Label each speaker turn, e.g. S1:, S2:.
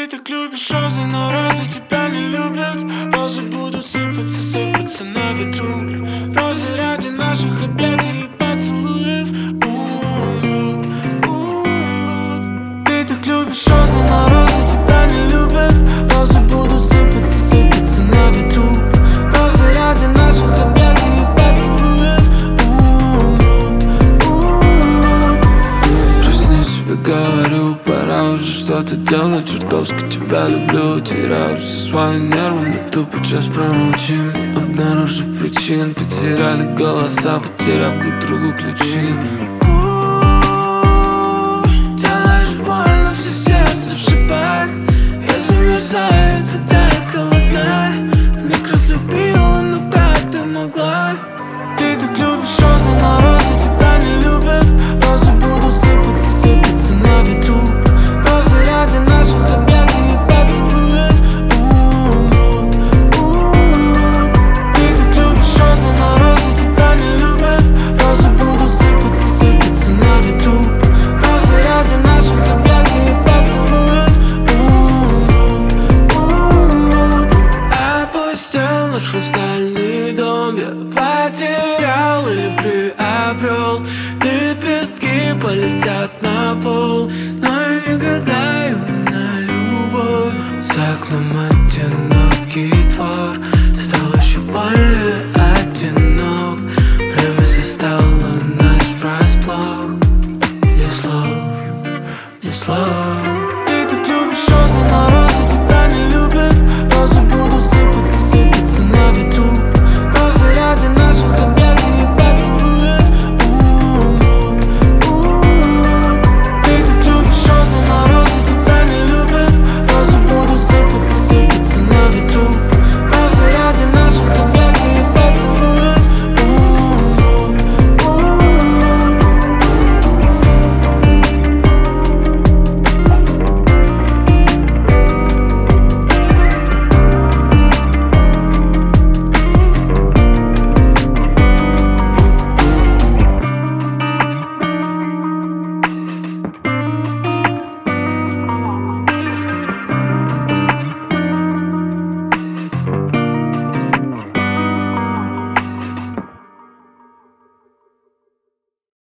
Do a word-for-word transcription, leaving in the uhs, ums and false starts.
S1: Ты так любишь розы, но розы тебя не любят. Розы будут сыпаться, сыпаться на ветру. Розы ради наших объятий и поцелуев умрут, умрут. Ты так любишь розы, но розы тебя не любят. Розы будут сыпаться, сыпаться на ветру. Розы ради наших объятий и поцелуев умрут, умрут. Жизни себе говорю, пора уже что-то делать. Чертовски тебя люблю, теряю все свои нервы. Мы тупо час промолчим, обнаружив причин. Потеряли голоса, потеряв друг другу ключи. Делаешь больно, все сердце в шипах.